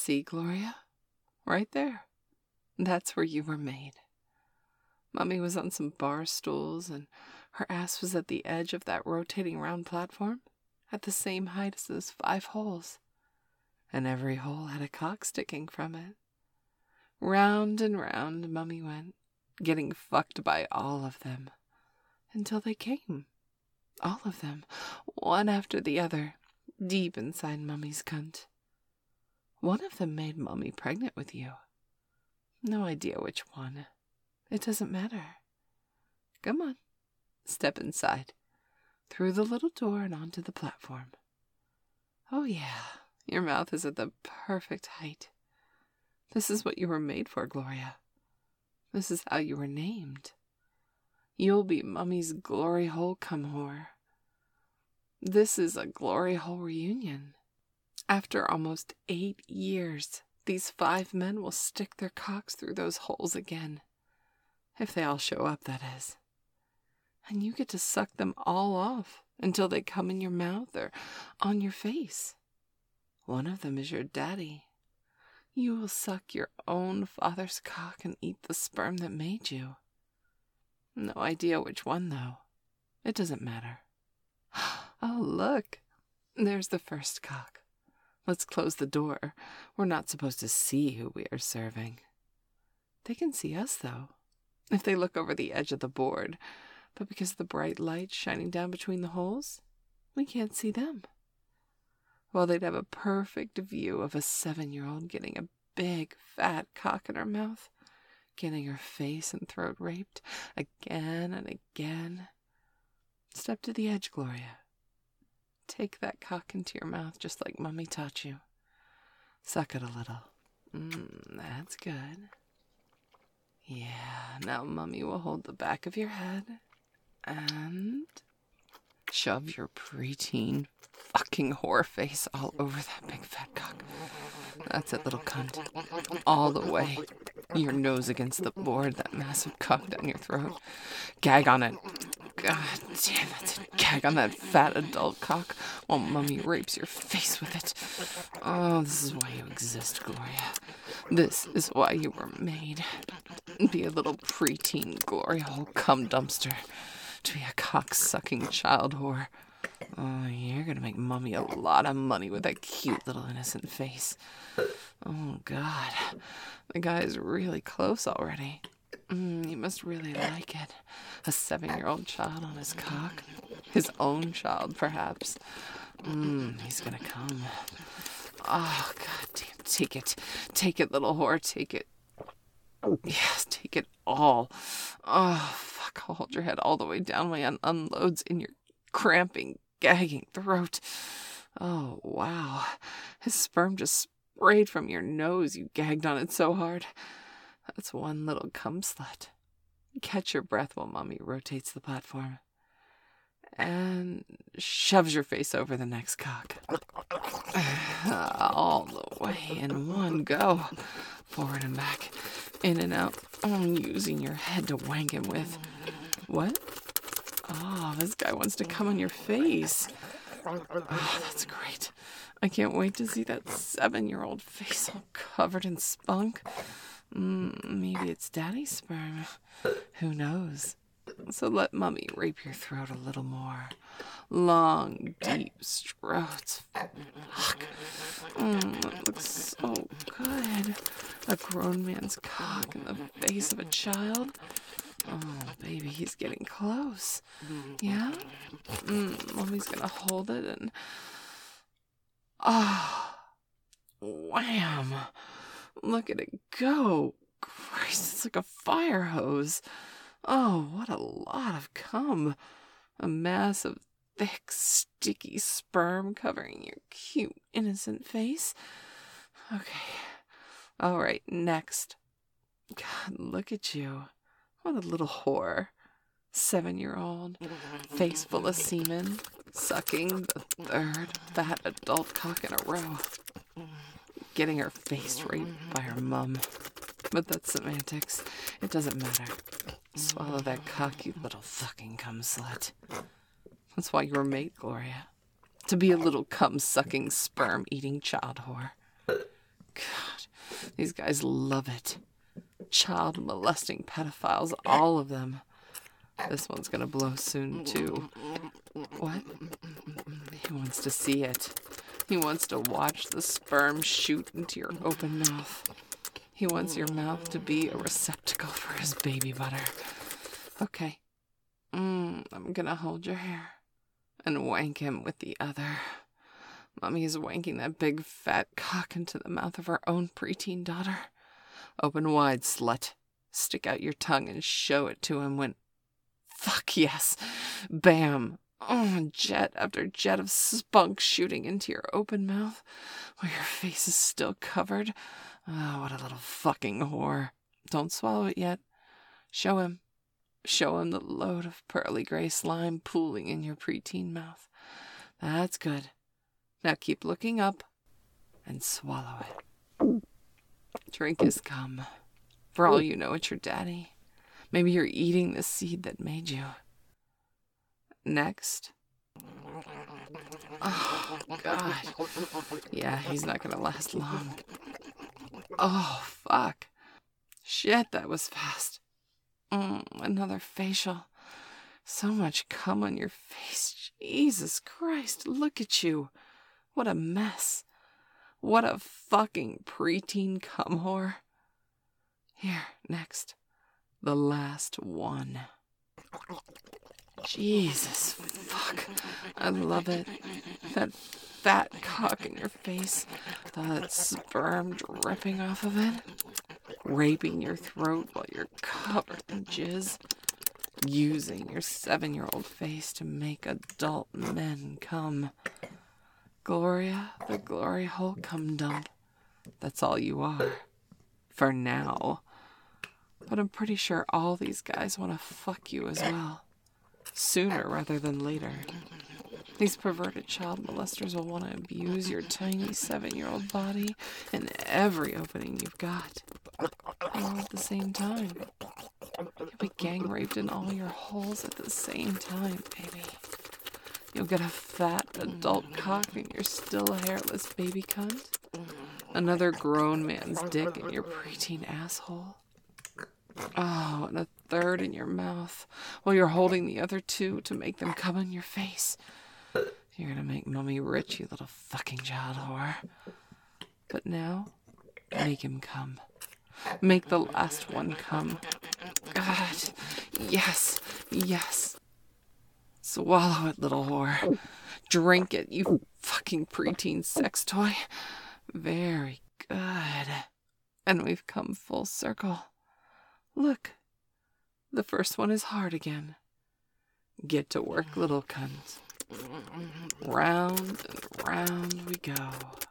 See, Gloria? Right there. That's where you were made. Mummy was on some bar stools, and her ass was at the edge of that rotating round platform, at the same height as those 5 holes. And every hole had a cock sticking from it. Round and round Mummy went, getting fucked by all of them, until they came. All of them, one after the other, deep inside Mummy's cunt. One of them made Mummy pregnant with you. No idea which one. It doesn't matter. Come on, step inside, through the little door and onto the platform. Oh yeah, your mouth is at the perfect height. This is what you were made for, Gloria. This is how you were named. You'll be Mummy's glory hole cum whore. This is a glory hole reunion. After almost 8 years, these 5 men will stick their cocks through those holes again. If they all show up, that is. And you get to suck them all off until they come in your mouth or on your face. One of them is your daddy. You will suck your own father's cock and eat the sperm that made you. No idea which one, though. It doesn't matter. Oh, look. There's the first cock. Let's close the door. We're not supposed to see who we are serving. They can see us, though, if they look over the edge of the board. But because of the bright light shining down between the holes, we can't see them. Well, they'd have a perfect view of a 7-year-old getting a big, fat cock in her mouth, getting her face and throat raped again and again. Step to the edge, Gloria. Take that cock into your mouth just like Mummy taught you. Suck it a little. That's good. Yeah, now Mummy will hold the back of your head and shove your preteen fucking whore face all over that big fat cock. That's it, little cunt. All the way. Your nose against the board, that massive cock down your throat. Gag on it. God damn it. Gag on that fat adult cock while Mummy rapes your face with it. Oh, this is why you exist, Gloria. This is why you were made. Be a little preteen glory hole cum dumpster. To be a cock-sucking child whore. Oh, you're gonna make Mummy a lot of money with that cute little innocent face. Oh, God. The guy is really close already. He must really like it. A 7-year-old child on his cock. His own child, perhaps. He's gonna come. Oh, God damn. Take it. Take it, little whore. Take it. Yes, take it all. Oh, fuck. I'll hold your head all the way down while it unloads in your cramping, gagging throat. Oh, wow. His sperm just sprayed from your nose. You gagged on it so hard. That's one little cum slut. Catch your breath while Mummy rotates the platform. And shoves your face over the next cock. All the way in one go. Forward and back. In and out. Using your head to wank him with. What? Oh, this guy wants to come on your face. Oh, that's great. I can't wait to see that 7-year-old face all covered in spunk. Maybe it's daddy's sperm. Who knows? So let Mummy rape your throat a little more. Long, deep strokes. Fuck. It looks so good. A grown man's cock in the face of a child. Oh, baby, he's getting close. Yeah? Mummy's gonna hold it and... Oh, wham. Look at it go. Christ, it's like a fire hose. Oh, what a lot of cum. A mass of thick, sticky sperm covering your cute, innocent face. Okay. All right, next. God, look at you. What a little whore. 7-year-old, face full of semen, sucking the 3rd fat adult cock in a row. Getting her face raped by her mum. But that's semantics. It doesn't matter. Swallow that cock, you little fucking cum slut. That's why you were made, Gloria. To be a little cum-sucking, sperm-eating child whore. God. These guys love it. Child molesting pedophiles, all of them. This one's gonna blow soon, too. What? He wants to see it. He wants to watch the sperm shoot into your open mouth. He wants your mouth to be a receptacle for his baby butter. Okay. I'm gonna hold your hair and wank him with the other. Mommy is wanking that big fat cock into the mouth of her own preteen daughter. Open wide, slut. Stick out your tongue and show it to him when... Fuck yes. Bam. Oh, jet after jet of spunk shooting into your open mouth while your face is still covered. Oh, what a little fucking whore. Don't swallow it yet. Show him. Show him the load of pearly gray slime pooling in your preteen mouth. That's good. Now keep looking up and swallow it. Drink his cum. For all you know, it's your daddy. Maybe you're eating the seed that made you. Next. Oh, God. Yeah, he's not gonna last long. Oh, fuck. Shit, that was fast. Another facial. So much cum on your face. Jesus Christ, look at you. What a mess. What a fucking preteen cum whore. Here, next. The last one. Jesus, fuck. I love it. That fat cock in your face. That sperm dripping off of it. Raping your throat while you're covered in jizz. Using your 7-year-old face to make adult men come. Gloria, the glory hole cum dump. That's all you are. For now. But I'm pretty sure all these guys want to fuck you as well. Sooner rather than later. These perverted child molesters will want to abuse your tiny 7-year-old body in every opening you've got. All at the same time. You'll be gang raped in all your holes at the same time, baby. You'll get a fat adult cock in your still hairless baby cunt. Another grown man's dick in your preteen asshole. Oh, and a third in your mouth while you're holding the other two to make them come in your face. You're gonna make mommy rich, you little fucking child whore. But now, make him come. Make the last one come. God, yes, yes. Swallow it, little whore. Drink it, you fucking preteen sex toy. Very good. And we've come full circle. Look, the first one is hard again. Get to work, little cunt. Round and round we go.